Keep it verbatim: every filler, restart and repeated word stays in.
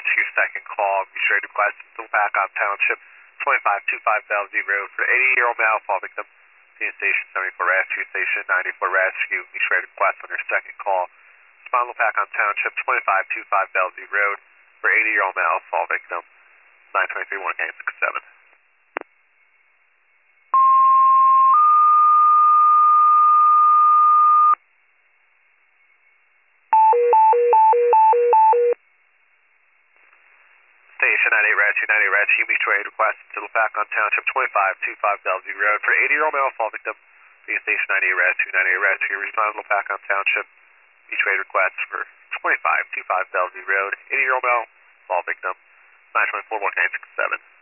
Rescue, second call, mutual aid request, still back on Township twenty-five twenty-five Bellevue Road for eighty-year-old male fall victim. Union Station seventy-four Rescue, Station ninety-four Rescue, mutual aid request on your second call. Spinal pack on Township twenty-five twenty-five Bellevue Road for eighty-year-old male fall victim. nine twenty-three one eight six seven. Station ninety-eight Rescue, ninety-eight Rescue, mutual aid request, still back on Township twenty-five twenty-five Bellevue Road for eighty-year-old male fall victim. Union Station ninety-eight Rescue, ninety-eight Rescue, respondable back on Township, mutual aid request for twenty-five twenty-five Bellevue Road, eighty-year-old male fall victim. nine twenty-four one eight six seven.